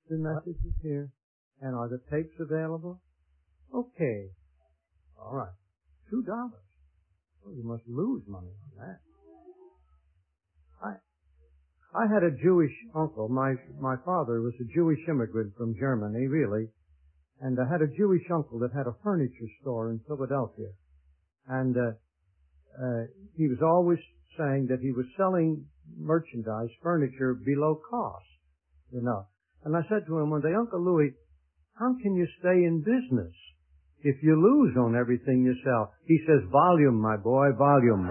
the messages here? And are the tapes available? Okay. All right. $2. Well, you must lose money on that. I had a Jewish uncle. My father was a Jewish immigrant from Germany, really. And I had a Jewish uncle that had a furniture store in Philadelphia. And he was always saying that he was selling merchandise, furniture, below cost, you know. And I said to him one day, Uncle Louis, how can you stay in business if you lose on everything you sell? He says, volume, my boy, volume.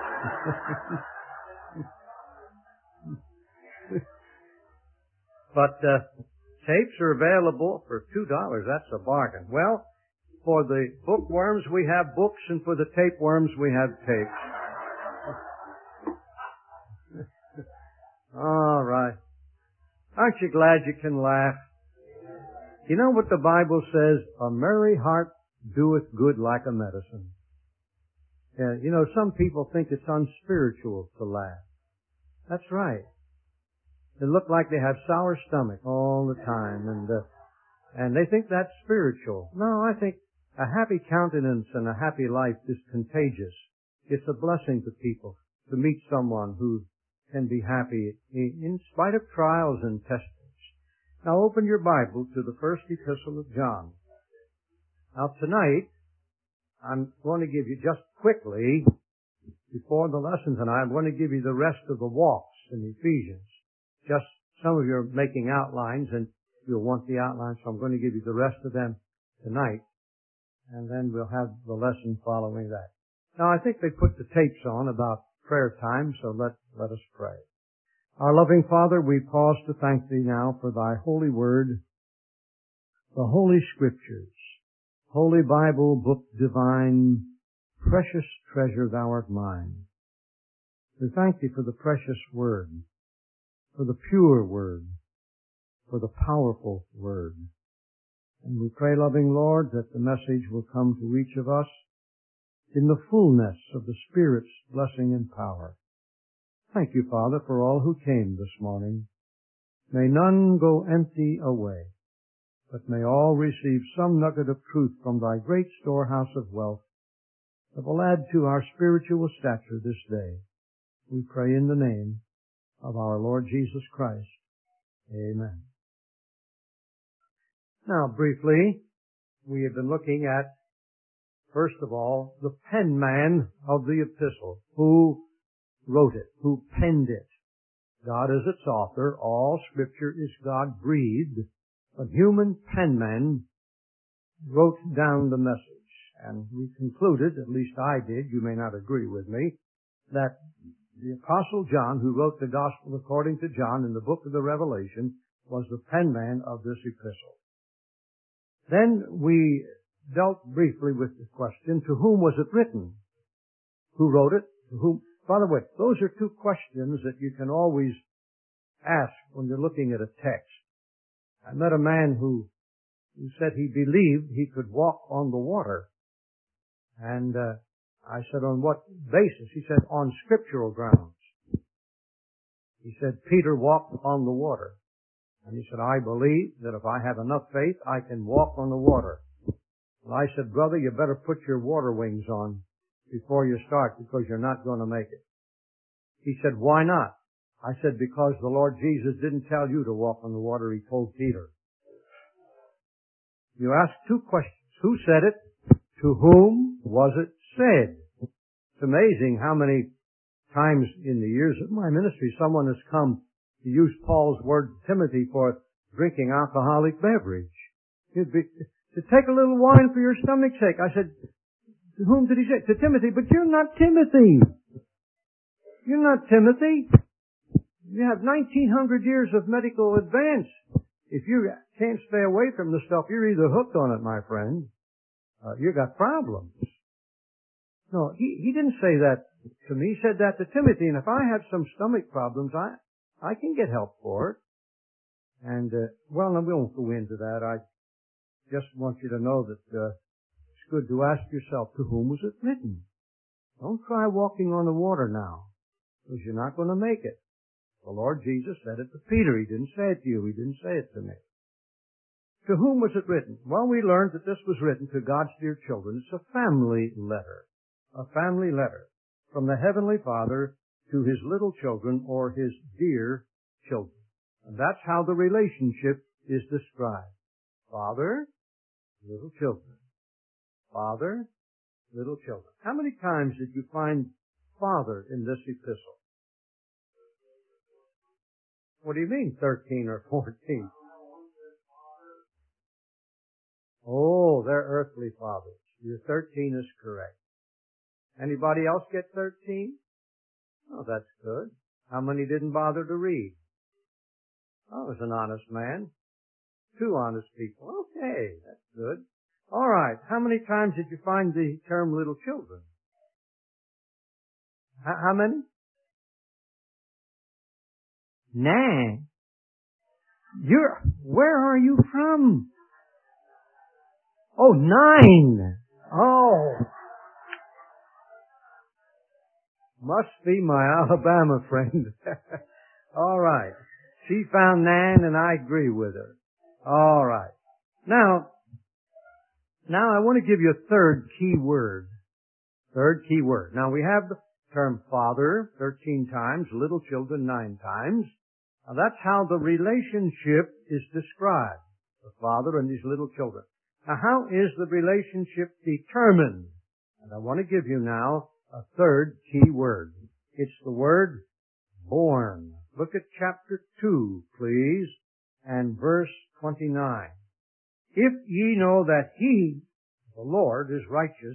But tapes are available for $2. That's a bargain. Well, for the bookworms, we have books, and for the tapeworms, we have tapes. All right. Aren't you glad you can laugh? You know what the Bible says? A merry heart doeth good like a medicine. Yeah, you know, some people think it's unspiritual to laugh. That's right. They look like they have sour stomach all the time, and they think that's spiritual. No, I think a happy countenance and a happy life is contagious. It's a blessing to people to meet someone who can be happy in spite of trials and testings. Now open your Bible to the first epistle of John. Now tonight, I'm going to give you just quickly, before the lesson tonight, I'm going to give you the rest of the walks in Ephesians. Just some of you are making outlines, and you'll want the outlines, so I'm going to give you the rest of them tonight, and then we'll have the lesson following that. Now, I think they put the tapes on about prayer time, so let us pray. Our loving Father, we pause to thank Thee now for Thy holy word, the Holy Scriptures, Holy Bible, book divine, precious treasure Thou art mine. We thank Thee for the precious word, for the pure word, for the powerful word. And we pray, loving Lord, that the message will come to each of us in the fullness of the Spirit's blessing and power. Thank you, Father, for all who came this morning. May none go empty away, but may all receive some nugget of truth from Thy great storehouse of wealth that will add to our spiritual stature this day. We pray in the name of our Lord Jesus Christ. Amen. Now, briefly, we have been looking at, first of all, the penman of the epistle. Who wrote it? Who penned it? God is its author. All Scripture is God-breathed. A human penman wrote down the message. And we concluded, at least I did, you may not agree with me, that the Apostle John, who wrote the Gospel according to John in the book of the Revelation, was the penman of this epistle. Then we dealt briefly with the question, to whom was it written? Who wrote it? To whom? By the way, those are two questions that you can always ask when you're looking at a text. I met a man who said he believed he could walk on the water. And I said, on what basis? He said, on scriptural grounds. He said, Peter walked on the water. And he said, I believe that if I have enough faith, I can walk on the water. Well, I said, brother, you better put your water wings on before you start, because you're not going to make it. He said, why not? I said, because the Lord Jesus didn't tell you to walk on the water. He told Peter. You ask two questions. Who said it? To whom was it said? It's amazing how many times in the years of my ministry someone has come to use Paul's word to Timothy for drinking alcoholic beverage. It'd be, to take a little wine for your stomach's sake. I said, to whom did he say? To Timothy. But you're not Timothy. You're not Timothy. You have 1900 years of medical advance. If you can't stay away from the stuff, you're either hooked on it, my friend. You got problems. No, he didn't say that to me. He said that to Timothy. And if I have some stomach problems, I can get help for it. And, well, we won't go into that. I just want you to know that it's good to ask yourself, to whom was it written? Don't try walking on the water now, because you're not going to make it. The Lord Jesus said it to Peter. He didn't say it to you. He didn't say it to me. To whom was it written? Well, we learned that this was written to God's dear children. It's a family letter. A family letter from the Heavenly Father to His little children or His dear children. And that's how the relationship is described. Father, little children. Father, little children. How many times did you find Father in this epistle? What do you mean, 13 or 14? Oh, they're earthly fathers. Your 13 is correct. Anybody else get 13? Oh, that's good. How many didn't bother to read? Oh, it was an honest man. 2 honest people. Okay, that's good. All right. How many times did you find the term little children? How many? 9. Where are you from? Oh, 9. Oh. Must be my Alabama friend. All right. She found 9 and I agree with her. All right. Now I want to give you a third key word. Third key word. Now we have the term father 13 times, little children 9 times. Now that's how the relationship is described. The father and his little children. Now how is the relationship determined? And I want to give you now a third key word. It's the word born. Look at chapter 2, please, and verse 29. If ye know that He, the Lord, is righteous,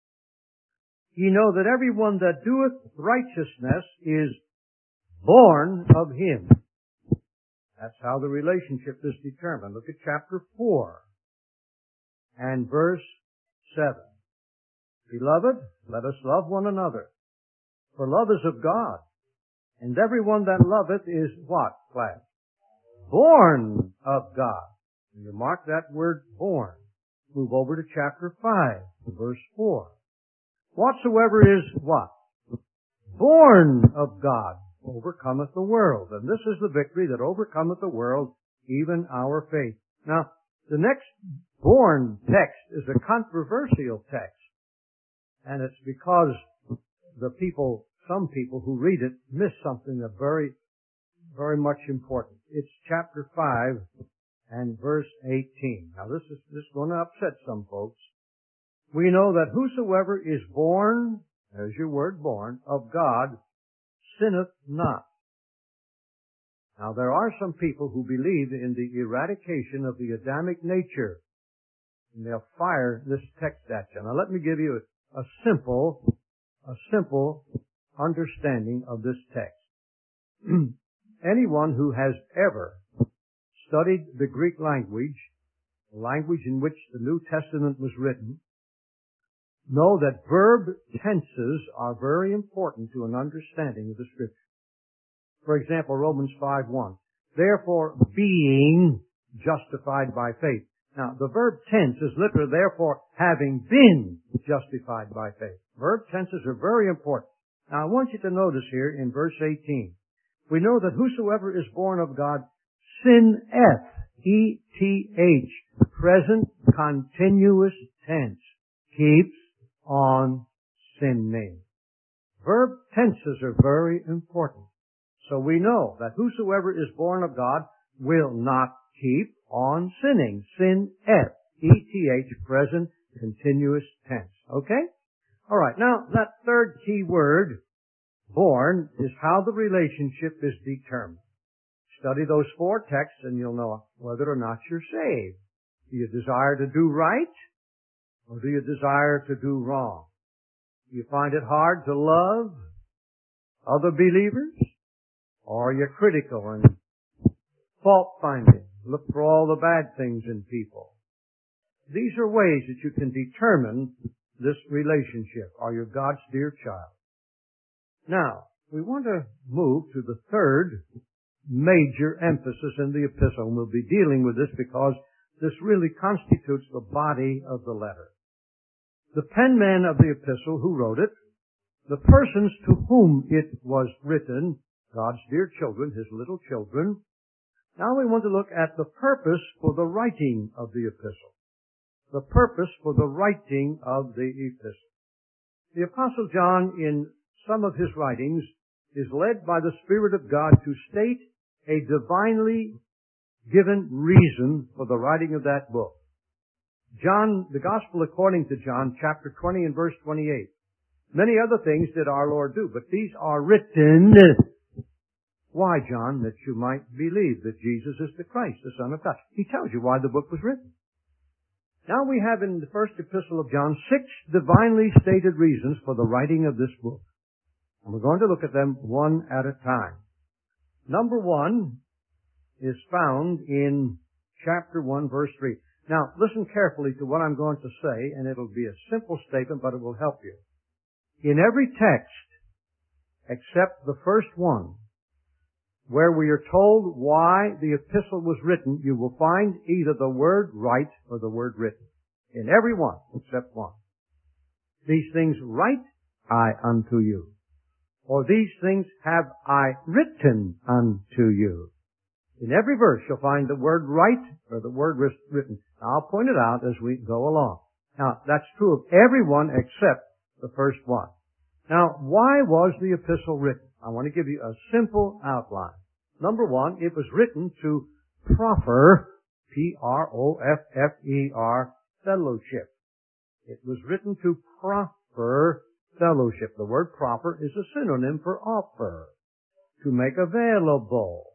ye know that every one that doeth righteousness is born of Him. That's how the relationship is determined. Look at chapter 4 and verse 7. Beloved, let us love one another, for love is of God. And everyone that loveth is what, class? Born of God. And you mark that word born. Move over to chapter 5, verse 4. Whatsoever is what? Born of God overcometh the world. And this is the victory that overcometh the world, even our faith. Now, the next born text is a controversial text. And it's because some people who read it miss something that's very, very much important. It's chapter 5 and verse 18. Now this is going to upset some folks. We know that whosoever is born, there's your word born, of God, sinneth not. Now there are some people who believe in the eradication of the Adamic nature. And they'll fire this text at you. Now let me give you a simple understanding of this text. Anyone who has ever studied the Greek language, the language in which the New Testament was written, know that verb tenses are very important to an understanding of the Scripture. For example, Romans 5:1. Therefore, being justified by faith. Now, the verb tense is literally, therefore, having been justified by faith. Verb tenses are very important. Now, I want you to notice here in verse 18, we know that whosoever is born of God sinneth, E-T-H, present continuous tense, keeps on sinning. Verb tenses are very important. So we know that whosoever is born of God will not keep on sinning. Sinneth, E-T-H, present continuous tense. Okay? All right. Now, that third key word, born, is how the relationship is determined. Study those 4 texts and you'll know whether or not you're saved. Do you desire to do right? Or do you desire to do wrong? Do you find it hard to love other believers? Or are you critical and fault-finding? Look for all the bad things in people. These are ways that you can determine this relationship. Are you God's dear child? Now, we want to move to the third major emphasis in the epistle. And we'll be dealing with this because this really constitutes the body of the letter. The penman of the epistle who wrote it, the persons to whom it was written, God's dear children, His little children, Now we want to look at the purpose for the writing of the epistle. The purpose for the writing of the epistle. The Apostle John, in some of his writings, is led by the Spirit of God to state a divinely given reason for the writing of that book. John, the Gospel according to John, chapter 20 and verse 28. Many other things did our Lord do, but these are written. Why, John? That you might believe that Jesus is the Christ, the Son of God. He tells you why the book was written. Now we have in the first epistle of John 6 divinely stated reasons for the writing of this book. And we're going to look at them one at a time. Number 1 is found in chapter 1, verse 3. Now, listen carefully to what I'm going to say, and it'll be a simple statement, but it will help you. In every text, except the first one, where we are told why the epistle was written, you will find either the word write or the word written. In every one, except one. These things write I unto you. Or these things have I written unto you. In every verse you'll find the word write or the word written. I'll point it out as we go along. Now, that's true of every one except the first one. Now, why was the epistle written? I want to give you a simple outline. Number 1, it was written to proffer, P-R-O-F-F-E-R, fellowship. It was written to proffer fellowship. The word proffer is a synonym for offer. To make available.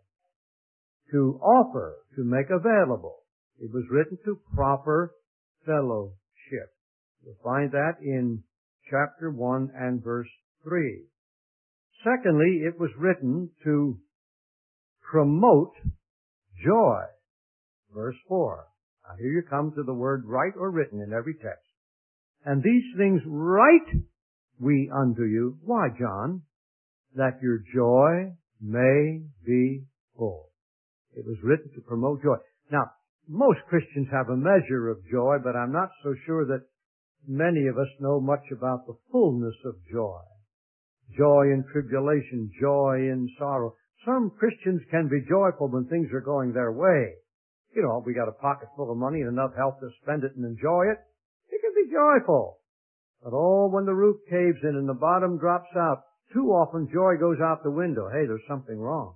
To offer. To make available. It was written to proffer fellowship. You'll find that in chapter 1 and verse 3. Secondly, it was written to promote joy. Verse 4. Now here you come to the word write or written in every text. And these things write we unto you. Why, John? That your joy may be full. It was written to promote joy. Now, most Christians have a measure of joy, but I'm not so sure that many of us know much about the fullness of joy. Joy in tribulation, joy in sorrow. Some Christians can be joyful when things are going their way. You know, we got a pocket full of money and enough health to spend it and enjoy it. You can be joyful. But when the roof caves in and the bottom drops out, too often joy goes out the window. Hey, there's something wrong.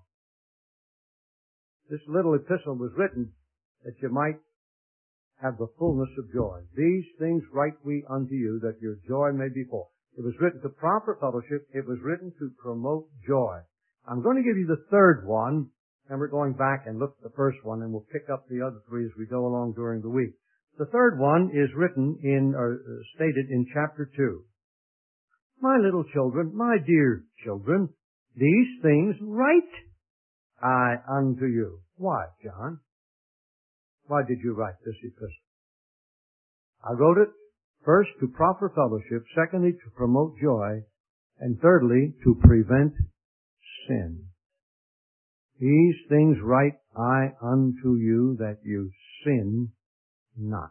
This little epistle was written that you might have the fullness of joy. These things write we unto you, that your joy may be full. It was written to proper fellowship. It was written to promote joy. I'm going to give you the third one, and we're going back and look at the first one, and we'll pick up the other three as we go along during the week. The third one is written stated in chapter 2. My little children, my dear children, these things write I unto you. Why, John? Why did you write this epistle? I wrote it first to proffer fellowship, secondly to promote joy, and thirdly to prevent sin. These things write I unto you, that you sin not.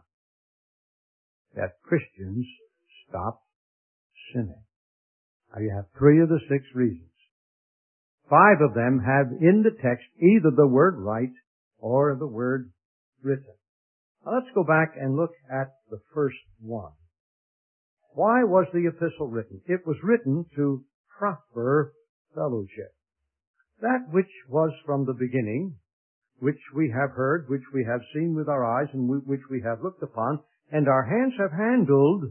That Christians stop sinning. Now you have 3 of the 6 reasons. 5 of them have in the text either the word write or the word written. Now let's go back and look at the first one. Why was the epistle written? It was written to proffer fellowship. That which was from the beginning, which we have heard, which we have seen with our eyes, and which we have looked upon, and our hands have handled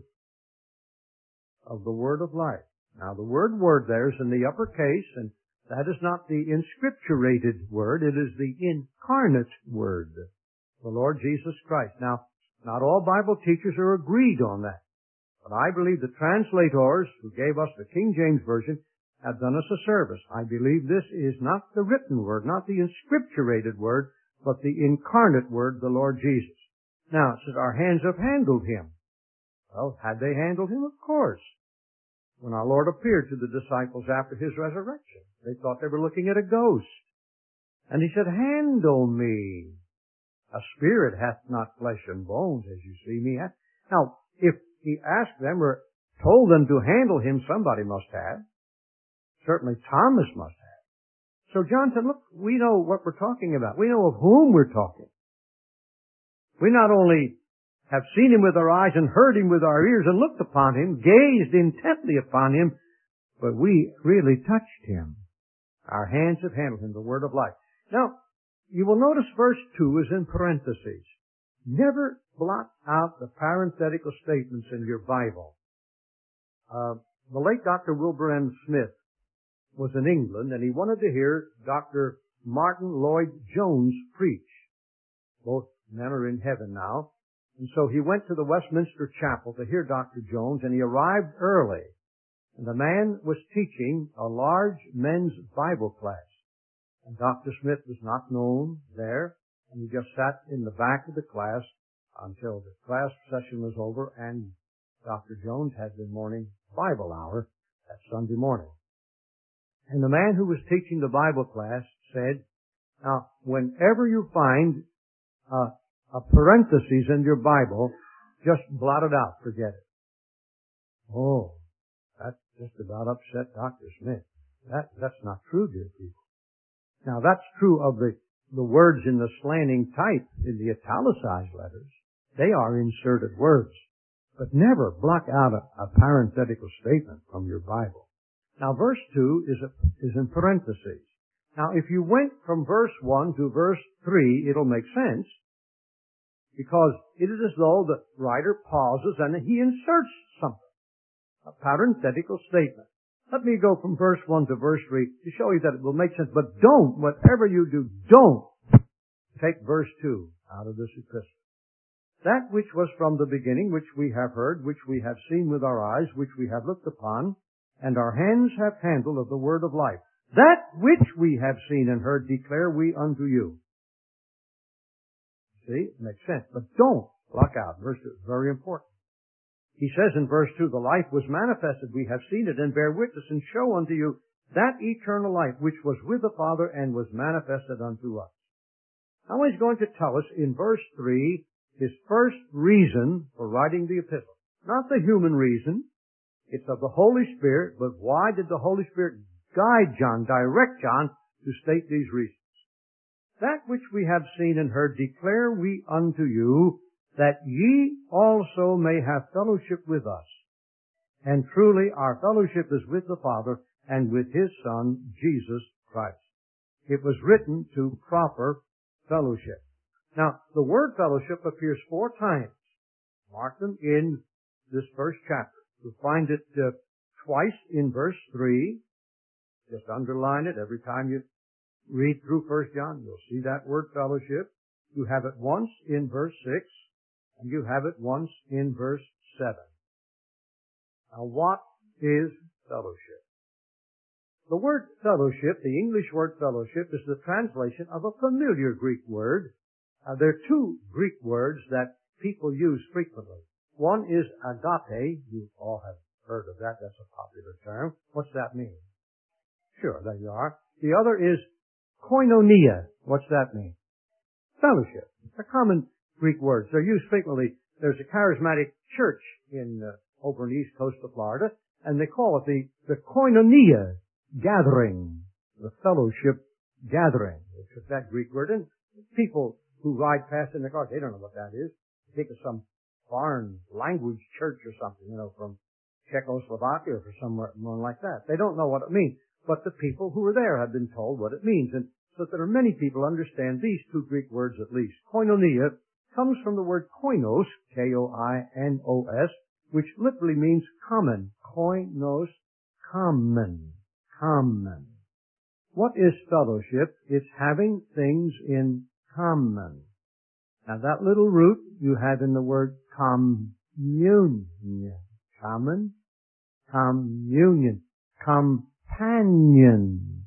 of the word of life. Now the word there is in the upper case, and that is not the inscripturated word, it is the incarnate word, the Lord Jesus Christ. Now, not all Bible teachers are agreed on that, but I believe the translators who gave us the King James Version have done us a service. I believe this is not the written word, not the inscripturated word, but the incarnate word, the Lord Jesus. Now, it says, our hands have handled him. Well, had they handled him? Of course. When our Lord appeared to the disciples after his resurrection, they thought they were looking at a ghost. And he said, handle me. A spirit hath not flesh and bones, as you see me. Now, if he asked them or told them to handle him, somebody must have. Certainly Thomas must have. So John said, look, we know what we're talking about. We know of whom we're talking. We not only have seen him with our eyes and heard him with our ears and looked upon him, gazed intently upon him, but we really touched him. Our hands have handled him, the word of life. Now, you will notice verse 2 is in parentheses. Never blot out the parenthetical statements in your Bible. The late Dr. Wilbur M. Smith was in England, and he wanted to hear Dr. Martin Lloyd-Jones preach. Both men are in heaven now. And so he went to the Westminster Chapel to hear Dr. Jones, and he arrived early. And the man was teaching a large men's Bible class. And Dr. Smith was not known there, and he just sat in the back of the class until the class session was over, and Dr. Jones had the morning Bible hour that Sunday morning. And the man who was teaching the Bible class said, now, whenever you find a parenthesis in your Bible, just blot it out, forget it. Oh, that just about upset Dr. Smith. That's not true, dear people. Now, that's true of the words in the slanting type in the italicized letters. They are inserted words. But never block out a parenthetical statement from your Bible. Now, verse 2 is in parentheses. Now, if you went from verse 1 to verse 3, it'll make sense, because it is as though the writer pauses and he inserts something, a parenthetical statement. Let me go from verse 1 to verse 3 to show you that it will make sense. But don't, whatever you do, don't take verse 2 out of this epistle. That which was from the beginning, which we have heard, which we have seen with our eyes, which we have looked upon, and our hands have handled of the word of life. That which we have seen and heard declare we unto you. See, it makes sense. But don't block out. Verse 2 is very important. He says in verse 2, the life was manifested, we have seen it, and bear witness, and show unto you that eternal life which was with the Father and was manifested unto us. Now he's going to tell us in verse 3 his first reason for writing the epistle. Not the human reason. It's of the Holy Spirit, but why did the Holy Spirit guide John, direct John, to state these reasons? That which we have seen and heard declare we unto you, that ye also may have fellowship with us. And truly our fellowship is with the Father and with His Son, Jesus Christ. It was written to proper fellowship. Now, the word fellowship appears 4 times. Mark them in this first chapter. You'll find it twice in verse 3. Just underline it every time you read through 1 John. You'll see that word fellowship. You have it once in verse 6, and you have it once in verse 7. Now, what is fellowship? The word fellowship, the English word fellowship, is the translation of a familiar Greek word. There are 2 Greek words that people use frequently. One is agape. You all have heard of that. That's a popular term. What's that mean? Sure, there you are. The other is koinonia. What's that mean? Fellowship. It's a common Greek word. They're used frequently. There's a charismatic church over in the east coast of Florida, and they call it the koinonia gathering, the fellowship gathering. They took that Greek word, and people who ride past in their cars, they don't know what that is. They think of some foreign language church or something, from Czechoslovakia or somewhere like that. They don't know what it means. But the people who are there have been told what it means. And so there are many people who understand these 2 Greek words at least. Koinonia comes from the word koinos, K-O-I-N-O-S, which literally means common. Koinos, common. Common. What is fellowship? It's having things in common. Now that little root you have in the word communion. Common. Communion. Companion.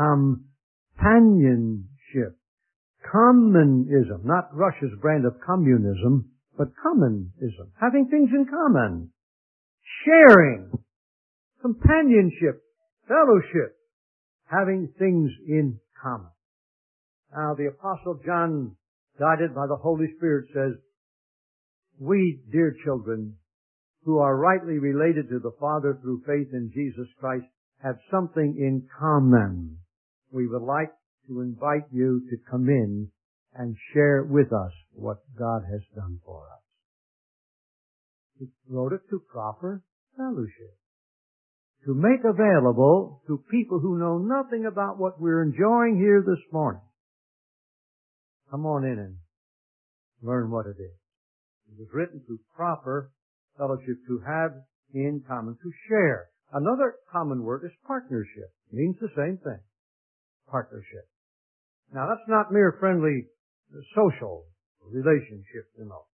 Companionship. Commonism. Not Russia's brand of communism, but commonism. Having things in common. Sharing. Companionship. Fellowship. Having things in common. Now the Apostle John, guided by the Holy Spirit, says, we, dear children, who are rightly related to the Father through faith in Jesus Christ, have something in common. we would like to invite you to come in and share with us what God has done for us. He wrote it to proper fellowship, to make available to people who know nothing about what we're enjoying here this morning. Come on in and learn what it is. It was written to proper fellowship, to have in common, to share. Another common word is partnership. It means the same thing. Partnership. Now that's not mere friendly social relationship, you know.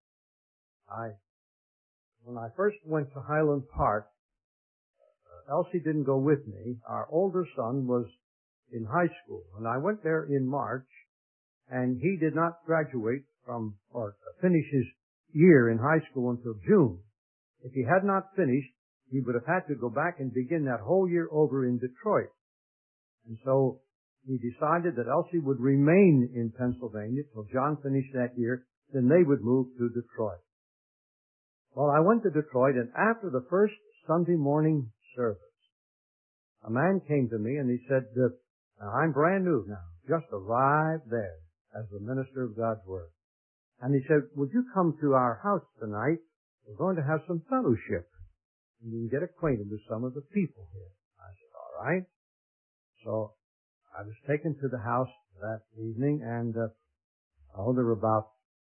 When I first went to Highland Park, Elsie didn't go with me. Our older son was in high school, and I went there in March, and he did not graduate from or finish his year in high school until June. If he had not finished, he would have had to go back and begin that whole year over in Detroit. And so he decided that Elsie would remain in Pennsylvania till John finished that year, then they would move to Detroit. Well, I went to Detroit, and after the first Sunday morning service, a man came to me and he said, I'm brand new now, just arrived there as the minister of God's Word. And he said, would you come to our house tonight? We're going to have some fellowship, and you can get acquainted with some of the people here. I said, all right. So I was taken to the house that evening, and there were about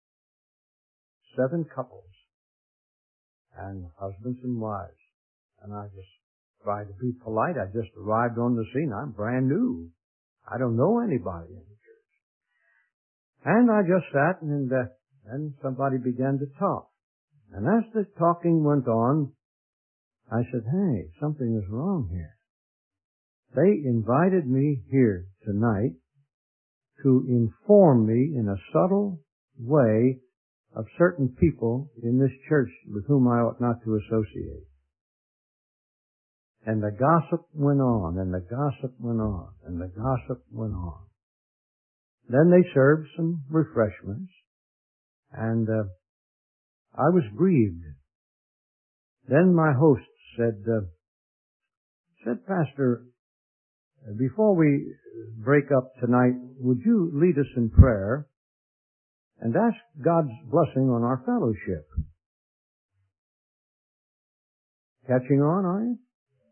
7 couples, and husbands and wives. And I just tried to be polite. I just arrived on the scene. I'm brand new. I don't know anybody in the church. And I just sat, and then somebody began to talk. And as the talking went on, I said, hey, something is wrong here. They invited me here tonight to inform me in a subtle way of certain people in this church with whom I ought not to associate. And the gossip went on, and the gossip went on, and the gossip went on. Then they served some refreshments, and I was grieved. Then my host said, Pastor, before we break up tonight, would you lead us in prayer and ask God's blessing on our fellowship? Catching on, are you?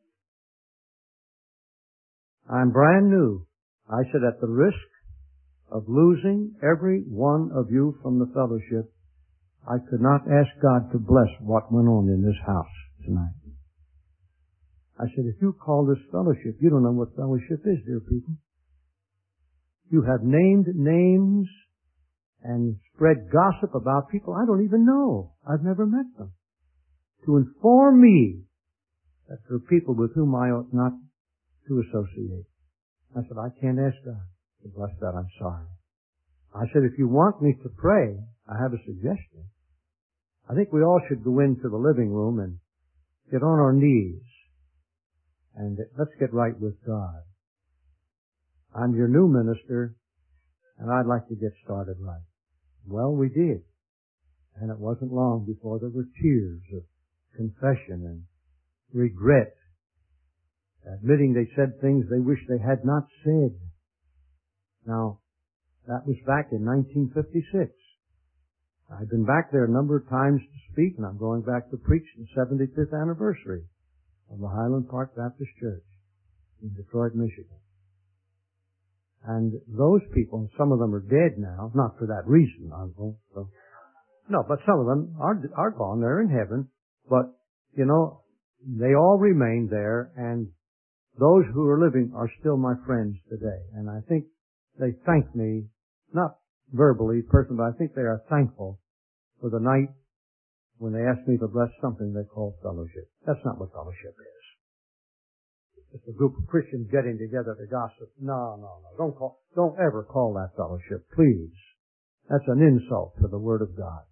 I'm brand new. I said, at the risk of losing every one of you from the fellowship, I could not ask God to bless what went on in this house tonight. I said, if you call this fellowship, you don't know what fellowship is, dear people. You have named names and spread gossip about people I don't even know. I've never met them. To inform me that there are people with whom I ought not to associate. I said, I can't ask God to bless that. I'm sorry. I said, if you want me to pray, I have a suggestion. I think we all should go into the living room and get on our knees and let's get right with God. I'm your new minister, and I'd like to get started right. Well, we did. And it wasn't long before there were tears of confession and regret, admitting they said things they wish they had not said. Now, that was back in 1956. I've been back there a number of times to speak, and I'm going back to preach the 75th anniversary of the Highland Park Baptist Church in Detroit, Michigan. And those people, some of them are dead now, not for that reason, Uncle. So, no, but some of them are gone. They're in heaven. But, you know, they all remain there, and those who are living are still my friends today. And I think they thank me, not verbally, personally, but I think they are thankful for the night when they asked me to bless something they call fellowship. That's not what fellowship is. It's a group of Christians getting together to gossip. No. Don't ever call that fellowship, please. That's an insult to the Word of God.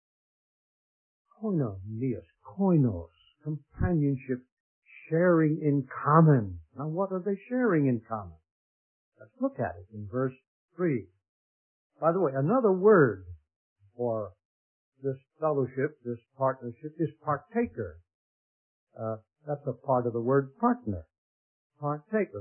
Koinos, companionship, sharing in common. Now what are they sharing in common? Let's look at it in verse 3. By the way, another word for this fellowship, this partnership, is partaker. That's a part of the word partner. Partaker.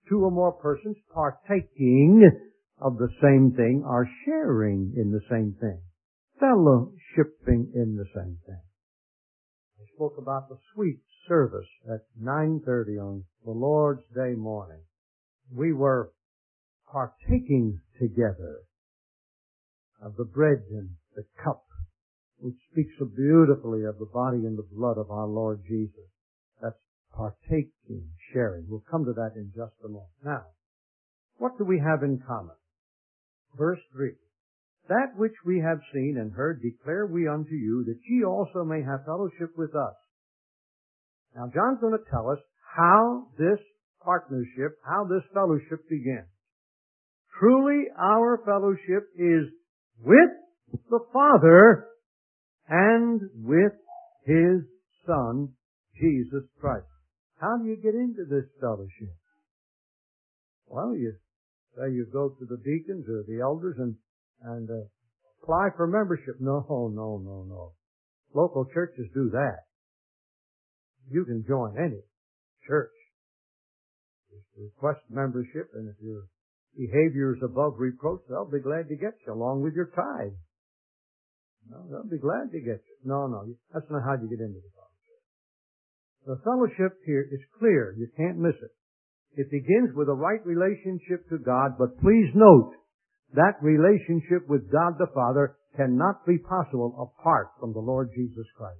two or more persons partaking of the same thing are sharing in the same thing, fellowshipping in the same thing. I spoke about the sweet service at 9:30 on the Lord's Day morning. We were partaking together of the bread and the cup, which speaks so beautifully of the body and the blood of our Lord Jesus. That's partaking, sharing. We'll come to that in just a moment. Now, what do we have in common? Verse 3. That which we have seen and heard declare we unto you, that ye also may have fellowship with us. Now, John's going to tell us how this partnership, how this fellowship begins. Truly, our fellowship is with the Father and with His Son, Jesus Christ. How do you get into this fellowship? Well, you go to the deacons or the elders and apply for membership. No. Local churches do that. You can join any church. Just request membership, and if your behavior is above reproach, they'll be glad to get you along with your tithe. No, they'll be glad to get you. No, that's not how you get into the fellowship. The fellowship here is clear. You can't miss it. It begins with a right relationship to God, but please note, that relationship with God the Father cannot be possible apart from the Lord Jesus Christ.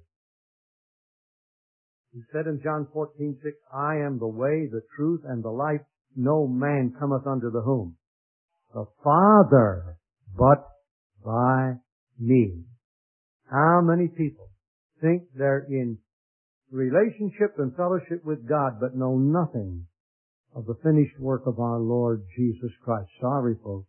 He said in John 14:6, I am the way, the truth, and the life. No man cometh unto the whom? The Father, but by me. How many people think they're in relationship and fellowship with God, but know nothing of the finished work of our Lord Jesus Christ? Sorry, folks.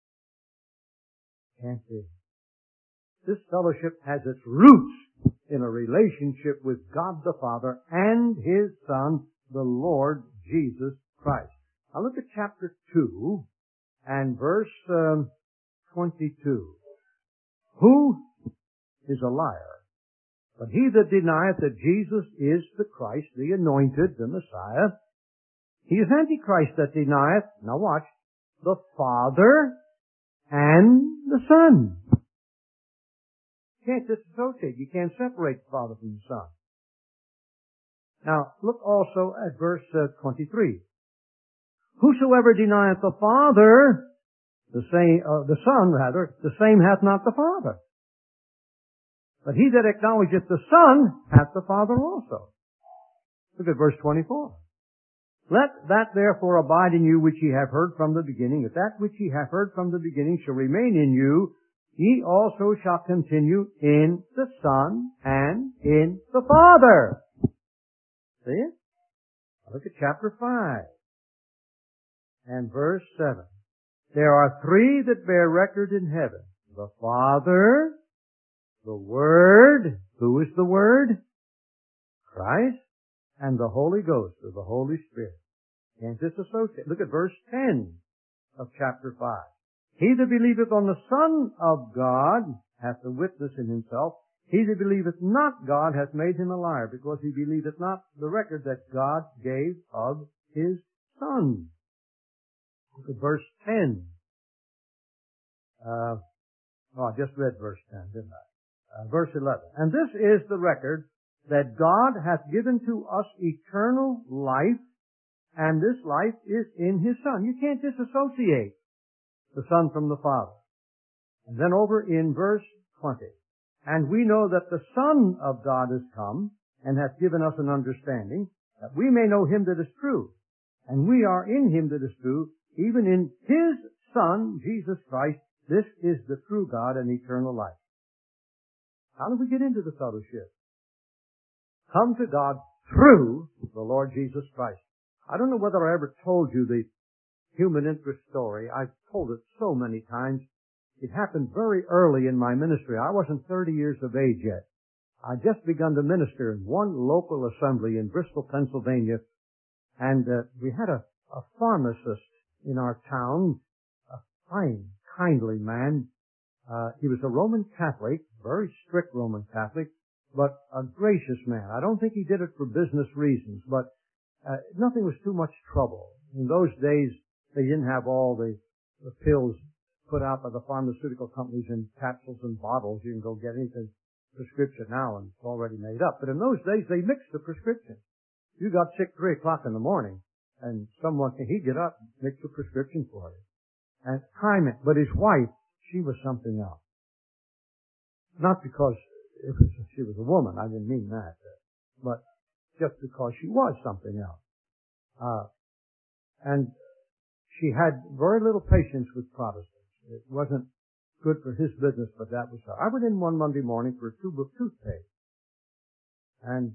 Can't be. This fellowship has its roots in a relationship with God the Father and His Son, the Lord Jesus Christ. Now look at chapter 2 and verse 22. Who is a liar? But he that denieth that Jesus is the Christ, the anointed, the Messiah, he is Antichrist that denieth, now watch, the Father and the Son. You can't disassociate. You can't separate the Father from the Son. Now, look also at verse 23. Whosoever denieth the Father, the Son, the same hath not the Father. But he that acknowledgeth the Son hath the Father also. Look at verse 24. Let that therefore abide in you which ye have heard from the beginning. If that which ye have heard from the beginning shall remain in you, ye also shall continue in the Son and in the Father. See it? Look at chapter 5 and verse 7. There are three that bear record in heaven. The Father, the Word. Who is the Word? Christ. And the Holy Ghost, or the Holy Spirit. Can't disassociate. Look at verse 10 of chapter 5. He that believeth on the Son of God hath a witness in himself. He that believeth not God hath made him a liar, because he believeth not the record that God gave of His Son. Look at verse 10. I just read verse 10, didn't I? Verse 11. And this is the record, that God hath given to us eternal life, and this life is in His Son. You can't disassociate the Son from the Father. And then over in verse 20. And we know that the Son of God is come, and hath given us an understanding, that we may know Him that is true. And we are in Him that is true, even in His Son, Jesus Christ. This is the true God and eternal life. How do we get into the fellowship? Come to God through the Lord Jesus Christ. I don't know whether I ever told you the human interest story. I've told it so many times. It happened very early in my ministry. I wasn't 30 years of age yet. I'd just begun to minister in one local assembly in Bristol, Pennsylvania, and we had a pharmacist in our town, a fine, kindly man. He was a Roman Catholic, very strict Roman Catholic, but a gracious man. I don't think he did it for business reasons, but nothing was too much trouble. In those days, they didn't have all the pills put out by the pharmaceutical companies in capsules and bottles. You can go get anything prescription now and it's already made up. But in those days, they mixed the prescription. You got sick 3 o'clock in the morning and he'd get up and mix a prescription for you. And time it. But his wife, she was something else. Not because she was a woman. I didn't mean that. But just because she was something else. And she had very little patience with Protestants. It wasn't good for his business, but that was her. I went in one Monday morning for a tube of toothpaste. And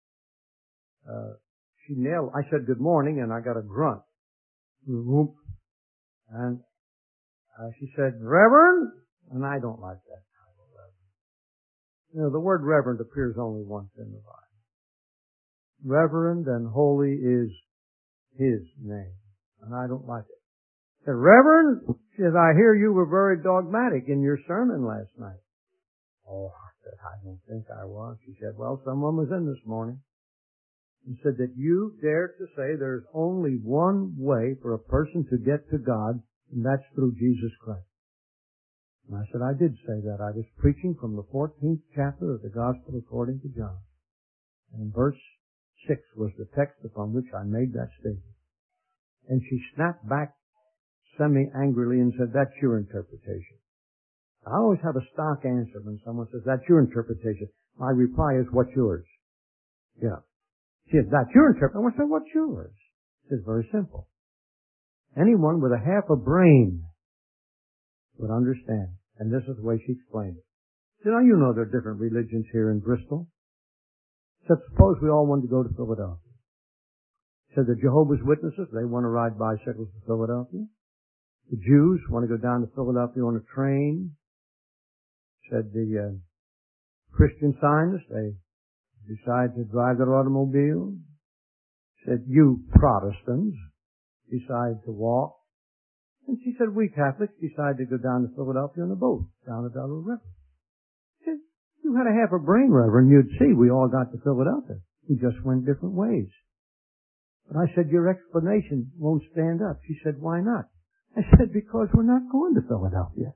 I said good morning, and I got a grunt. Whoop. And she said, Reverend? And I don't like that title, Reverend. You know, the word Reverend appears only once in the Bible. Reverend and holy is his name. And I don't like it. I said, Reverend, she said, I hear you were very dogmatic in your sermon last night. Oh, I said, I don't think I was. She said, well, someone was in this morning. He said that you dared to say there's only one way for a person to get to God, and that's through Jesus Christ. And I said, I did say that. I was preaching from the 14th chapter of the Gospel according to John. And verse 6 was the text upon which I made that statement. And she snapped back semi-angrily and said, that's your interpretation. I always have a stock answer when someone says, that's your interpretation. My reply is, what's yours? Yeah. She said, that's your interpretation. I said, what's yours? It's very simple. Anyone with a half a brain would understand. And this is the way she explained it. She said, now you know there are different religions here in Bristol. She said, suppose we all wanted to go to Philadelphia. She said, the Jehovah's Witnesses, they want to ride bicycles to Philadelphia. The Jews want to go down to Philadelphia on a train. She said, the Christian Scientists, they decide to drive their automobile. She said, you Protestants decide to walk. And she said, we Catholics decide to go down to Philadelphia on a boat, down the Delaware River. She said, you had a half a brain, Reverend, you'd see we all got to Philadelphia. We just went different ways. But I said, your explanation won't stand up. She said, why not? I said, because we're not going to Philadelphia.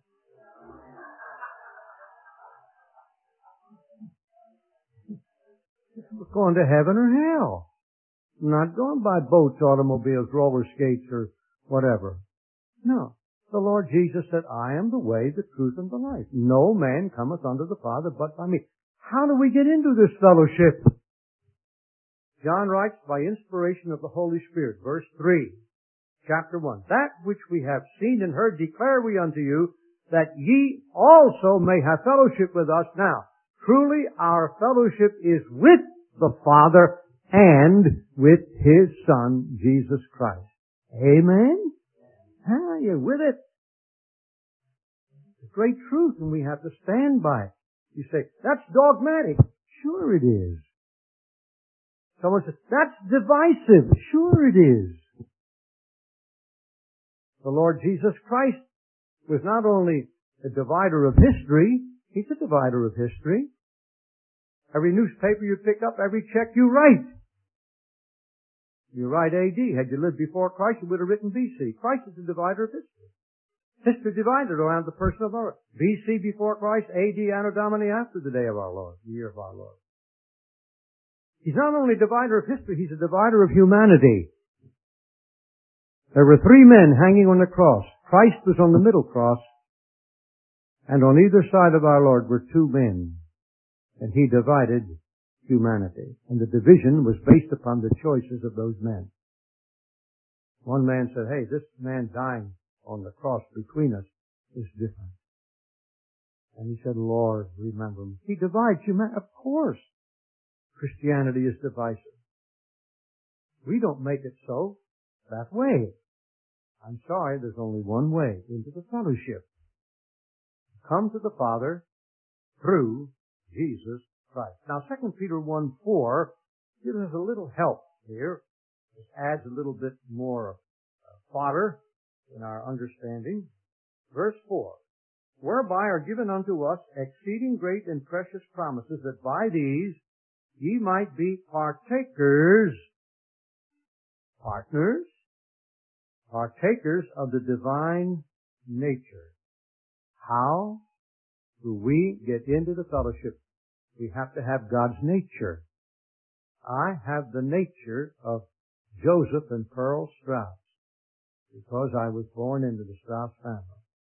We're going to heaven or hell. We're not going by boats, automobiles, roller skates, or whatever. No. The Lord Jesus said, I am the way, the truth, and the life. No man cometh unto the Father but by me. How do we get into this fellowship? John writes, by inspiration of the Holy Spirit, verse 3, chapter 1, that which we have seen and heard declare we unto you, that ye also may have fellowship with us. Now, truly our fellowship is with the Father and with His Son, Jesus Christ. Amen? Ah, you're with it. It's a great truth, and we have to stand by it. You say, that's dogmatic. Sure it is. Someone says, that's divisive. Sure it is. The Lord Jesus Christ was not only a divider of history, He's a divider of history. Every newspaper you pick up, every check you write. You write AD. Had you lived before Christ, you would have written BC. Christ is the divider of history. History divided around the person of our Lord. BC before Christ, AD Anno Domini after the day of our Lord, the year of our Lord. He's not only a divider of history, He's a divider of humanity. There were 3 men hanging on the cross. Christ was on the middle cross, and on either side of our Lord were 2 men, and He divided humanity. And the division was based upon the choices of those men. One man said, hey, this man dying on the cross between us is different. And he said, Lord, remember me. He divides humanity. Of course, Christianity is divisive. We don't make it so that way. I'm sorry, there's only one way into the fellowship. Come to the Father through Jesus Christ. Now, 2 Peter 1:4 gives us a little help here. It adds a little bit more fodder in our understanding. Verse 4, whereby are given unto us exceeding great and precious promises, that by these ye might be partakers, partners, Partakers of the divine nature. How do we get into the fellowship? We have to have God's nature. I have the nature of Joseph and Pearl Strauss because I was born into the Strauss family.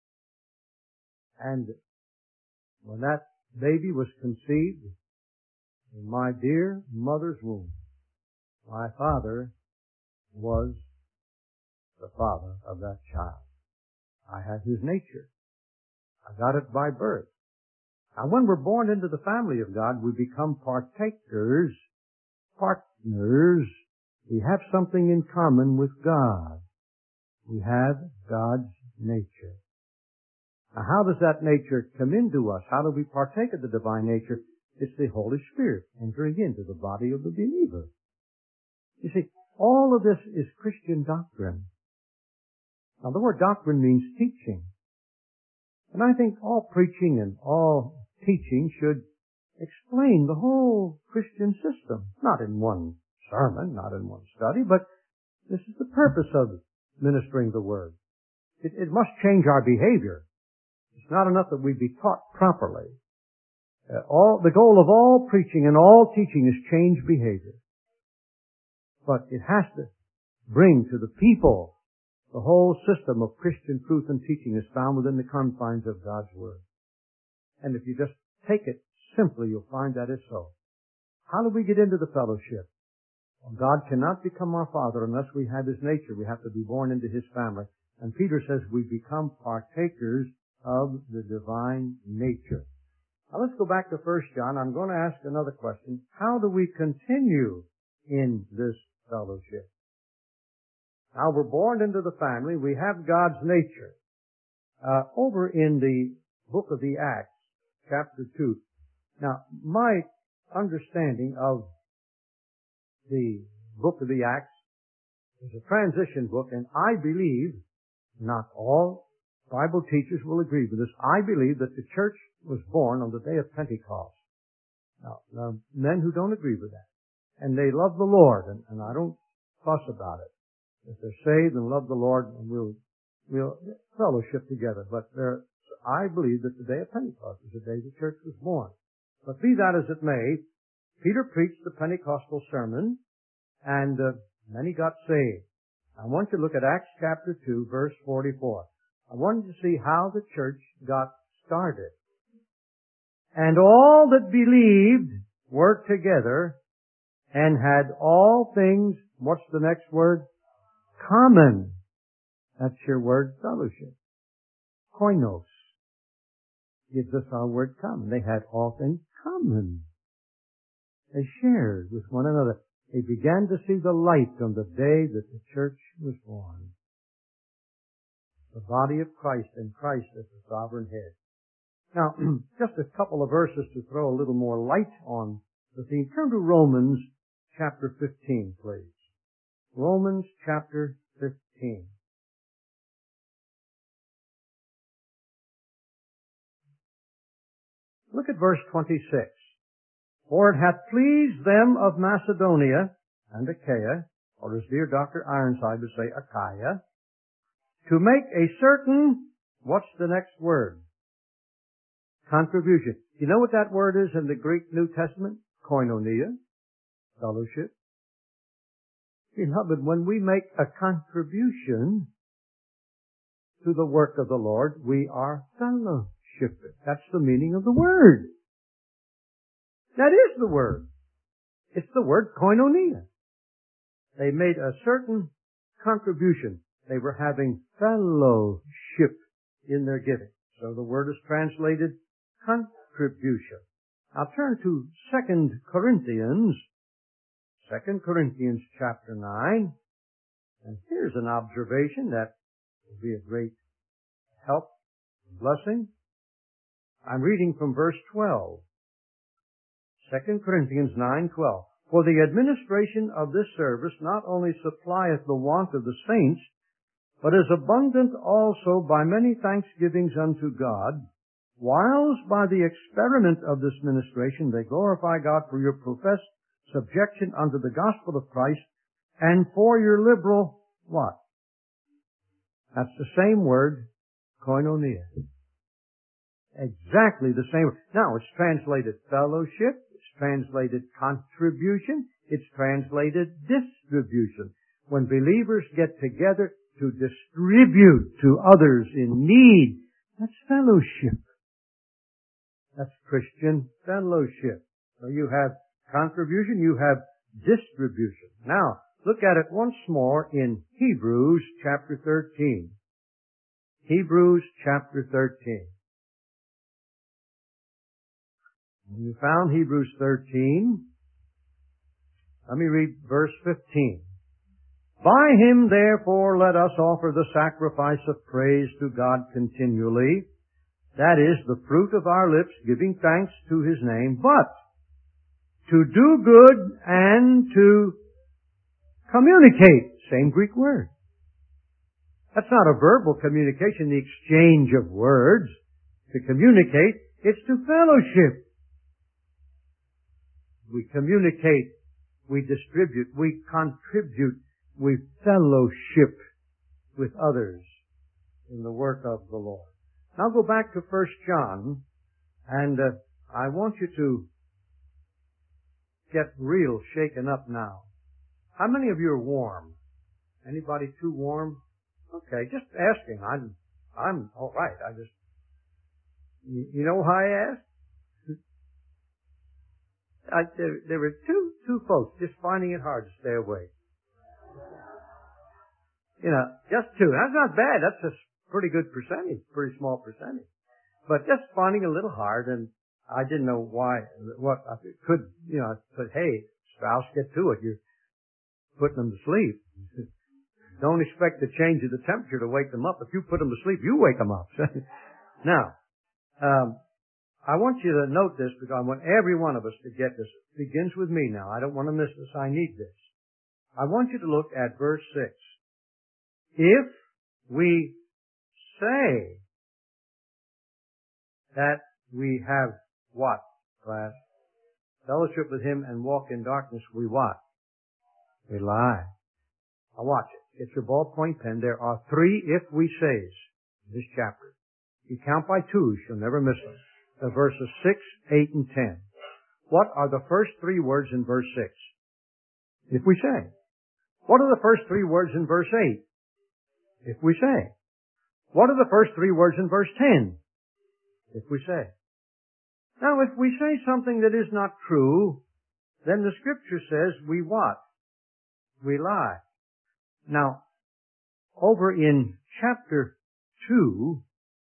And when that baby was conceived in my dear mother's womb, my father was the father of that child. I had his nature. I got it by birth. And when we're born into the family of God, we become partakers, partners. We have something in common with God. We have God's nature. Now, how does that nature come into us? How do we partake of the divine nature? It's the Holy Spirit entering into the body of the believer. You see, all of this is Christian doctrine. Now, the word doctrine means teaching. And I think all preaching and all teaching should explain the whole Christian system. Not in one sermon, not in one study, but this is the purpose of ministering the Word. It must change our behavior. It's not enough that we be taught properly. The goal of all preaching and all teaching is change behavior. But it has to bring to the people the whole system of Christian truth and teaching is found within the confines of God's Word. And if you just take it simply, you'll find that is so. How do we get into the fellowship? Well, God cannot become our Father unless we have His nature. We have to be born into His family. And Peter says we become partakers of the divine nature. Now let's go back to 1 John. I'm going to ask another question. How do we continue in this fellowship? Now we're born into the family. We have God's nature. Over in the book of the Acts, chapter 2. Now, my understanding of the book of the Acts is a transition book, and I believe, not all Bible teachers will agree with this, I believe that the church was born on the day of Pentecost. Now, there are men who don't agree with that. And they love the Lord, and I don't fuss about it. If they're saved and love the Lord, we'll fellowship together. But I believe that the day of Pentecost is the day the church was born. But be that as it may, Peter preached the Pentecostal sermon, and many got saved. I want you to look at Acts chapter 2, verse 44. I want you to see how the church got started. And all that believed were together and had all things, what's the next word? Common. That's your word, fellowship. Koinos gives us our word common. They had all things common. They shared with one another. They began to see the light on the day that the church was born. The body of Christ and Christ as the sovereign head. Now, just a couple of verses to throw a little more light on the theme. Turn to Romans chapter 15, please. Romans chapter 15. Look at verse 26. For it hath pleased them of Macedonia and Achaia, or as dear Dr. Ironside would say, Achaia, to make a certain, what's the next word? Contribution. You know what that word is in the Greek New Testament? Koinonia, fellowship. Beloved, when we make a contribution to the work of the Lord, we are fellowshipping. That's the meaning of the word. That is the word. It's the word koinonia. They made a certain contribution. They were having fellowship in their giving. So the word is translated contribution. Now turn to 2 Corinthians chapter 9. And here's an observation that will be a great help, blessing. I'm reading from verse 12. 2 Corinthians 9:12. For the administration of this service not only supplieth the want of the saints, but is abundant also by many thanksgivings unto God, whilst by the experiment of this ministration they glorify God for your professed subjection unto the gospel of Christ, and for your liberal, what? That's the same word, koinonia. Exactly the same. Now, it's translated fellowship, it's translated contribution, it's translated distribution. When believers get together to distribute to others in need, that's fellowship. That's Christian fellowship. So you have contribution, you have distribution. Now, look at it once more in Hebrews chapter 13. Hebrews chapter 13. When you found Hebrews 13, let me read verse 15. By Him, therefore, let us offer the sacrifice of praise to God continually. That is, the fruit of our lips, giving thanks to His name. But to do good and to communicate, same Greek word. That's not a verbal communication, the exchange of words. To communicate, it's to fellowship. We communicate, we distribute, we contribute, we fellowship with others in the work of the Lord. Now go back to 1 John, and I want you to get real shaken up now. How many of you are warm? Anybody too warm? Okay, just asking. I'm all right. You know why I asked? There were two folks just finding it hard to stay awake. You know, just two. That's not bad. That's a pretty good percentage, pretty small percentage. But just finding it a little hard, and I didn't know why, what I could, you know, but hey, Strauss, get to it. You're putting them to sleep. Don't expect the change of the temperature to wake them up. If you put them to sleep, you wake them up. Now, I want you to note this because I want every one of us to get this. It begins with me now. I don't want to miss this. I need this. I want you to look at verse 6. If we say that we have what, class? Fellowship with Him and walk in darkness, we what? We lie. Now watch it. Get your ballpoint pen. There are 3 if we says in this chapter. You count by 2s, you'll never miss them. The verses 6, 8, and 10. What are the first 3 words in verse 6? If we say. What are the first 3 words in verse 8? If we say. What are the first 3 words in verse 10? If we say. Now, if we say something that is not true, then the Scripture says we what? We lie. Now, over in chapter 2,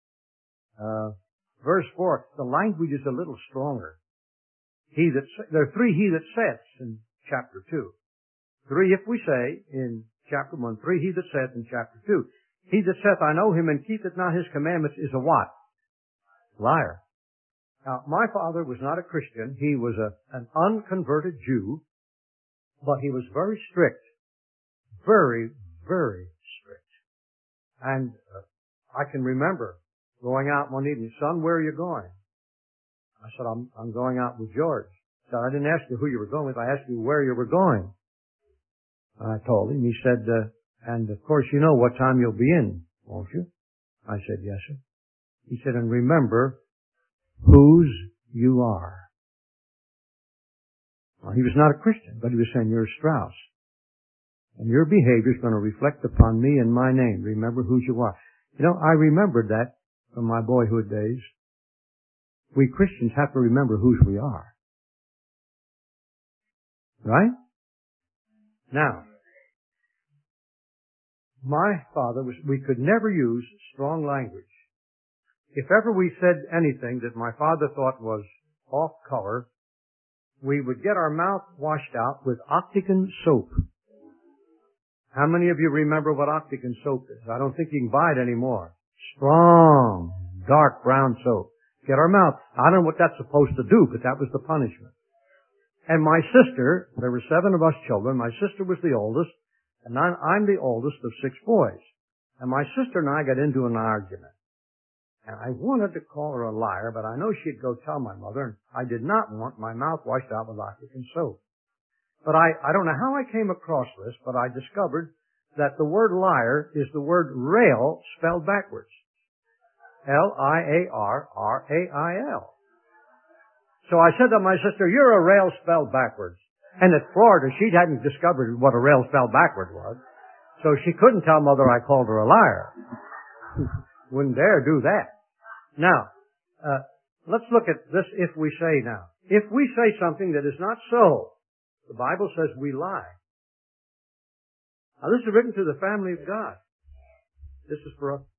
verse 4, the language is a little stronger. There are 3 he that saith in chapter 2. 3 if we say in chapter 1, 3 he that saith in chapter 2. He that saith, I know him and keepeth not his commandments is a what? Liar. Now, my father was not a Christian. He was an unconverted Jew, but he was very strict. Very, very strict. And I can remember going out one evening, son, where are you going? I said, I'm going out with George. He said, I didn't ask you who you were going with. I asked you where you were going. I told him. He said, and of course you know what time you'll be in, won't you? I said, yes, sir. He said, and remember whose you are. Well, he was not a Christian, but he was saying, you're a Strauss. And your behavior is going to reflect upon me and my name. Remember whose you are. You know, I remembered that from my boyhood days. We Christians have to remember whose we are. Right? Now, my father we could never use strong language. If ever we said anything that my father thought was off color, we would get our mouth washed out with Octagon soap. How many of you remember what Octagon soap is? I don't think you can buy it anymore. Strong, dark brown soap. Get our mouth. I don't know what that's supposed to do, but that was the punishment. And my sister, there were 7 of us children. My sister was the oldest, and I'm the oldest of 6 boys. And my sister and I got into an argument. And I wanted to call her a liar, but I know she'd go tell my mother, and I did not want my mouth washed out with Octagon soap. But I don't know how I came across this, but I discovered that the word liar is the word rail spelled backwards. L-I-A-R-R-A-I-L. So I said to my sister, you're a rail spelled backwards. And at Florida, she hadn't discovered what a rail spelled backward was. So she couldn't tell Mother I called her a liar. Wouldn't dare do that. Now, let's look at this if we say now. If we say something that is not so, the Bible says we lie. Now this is written to the family of God. This is for